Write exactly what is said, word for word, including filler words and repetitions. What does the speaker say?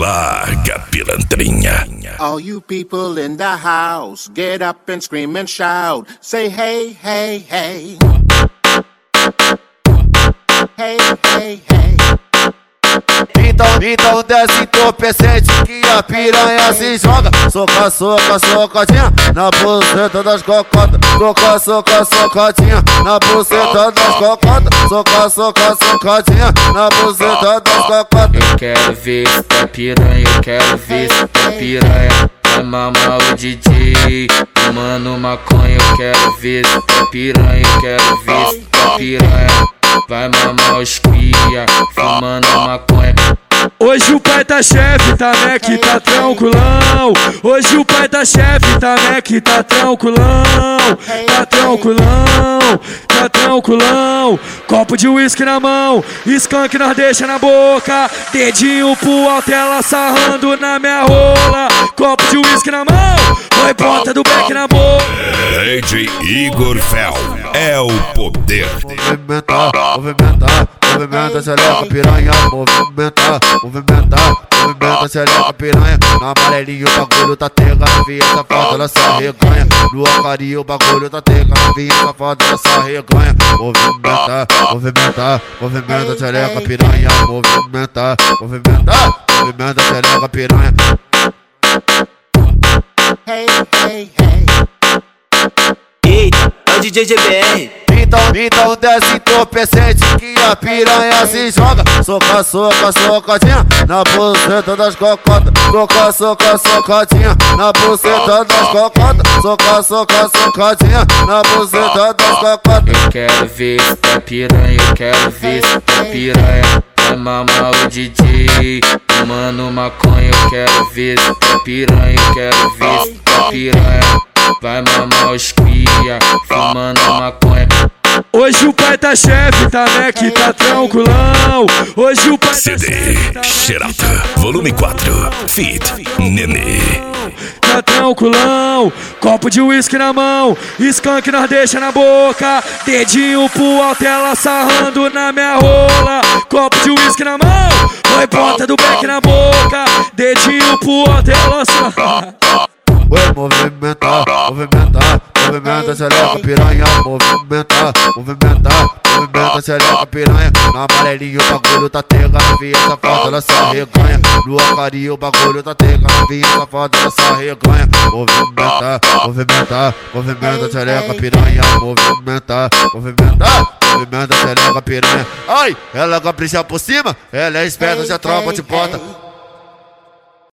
Larga pilantrinha. All you people in the house, get up and scream and shout. Say hey, hey, hey. Hey, hey, hey. Então, então desce entorpecente que a piranha se joga. Soca, soca, socadinha na buceta das cocotas. Soca, soca, socadinha na buceta das cocotas. Soca, soca, socadinha na buceta das cocotas. Eu quero ver se tá piranha, eu quero ver se tá piranha. Vai mamar o D J, fumando maconha. Eu quero ver se tá piranha, eu quero ver se tá piranha. Vai mamar os cria, fumando maconha. Hoje o pai tá chefe, tá Mac, tá tranquilão. Hoje o pai tá chefe, tá Mac, tá tranquilão. Tá tranquilão, tá tranquilão. Copo de uísque na mão, skunk nós deixa na boca. Dedinho pro alto, ela sarrando na minha rola. Copo de uísque na mão, põe ponta do beck na boca. D J Igor Fel é o poder. Movimentar, movimentar, movimenta, xereca, piranha. Movimentar, movimentar, movimenta, xereca, piranha. Na amarelinha o bagulho tá tega, novinha safada, ela se arreganha. No acarinho o bagulho tá tega, novinha safada, ela se arreganha. Movimentar, movimentar, movimenta, xereca, piranha. Movimentar, movimentar, movimenta, xereca, piranha. Hey, hey, hey. Eita, é o D J G B R. Então, então desce entorpecente que a piranha se joga. Soca, soca, socadinha na buceta das cocotas. Soca, soca, socadinha na buceta das cocotas. Soca, soca, socadinha na buceta das cocotas. Eu quero ver se tá piranha, eu quero ver se tá piranha. Vai mamar o D J, fumando maconha. Eu quero ver se tá piranha, eu quero ver se tá piranha. Vai mamar os cria, fumando maconha. Hoje o pai tá chefe, tá Mac, tá tranquilão. Hoje o pai C tá D chefe, tá Xerata, volume quatro, Fit Nenê. tá tranquilão. Copo de uísque na mão, skunk nós deixa na boca. Dedinho pro alto, ela sarrando na minha rola. Copo de uísque na mão, põe ponta do beck na boca. Dedinho pro alto, ela sarrando. Oi, movimentar, movimentar, movimenta, xereca, piranha. Movimentar, movimentar, movimenta, xereca, piranha. Na amarelinha o bagulho tá tega, novinha safada, ela se arreganha. No acarinho o bagulho tá tega, novinha safada, ela se arreganha. Movimentar, movimentar, movimenta, xereca, piranha. Movimentar, movimentar, movimenta, xereca, piranha. Ai, ela capricha por cima, ela é esperta, já tropa de bota.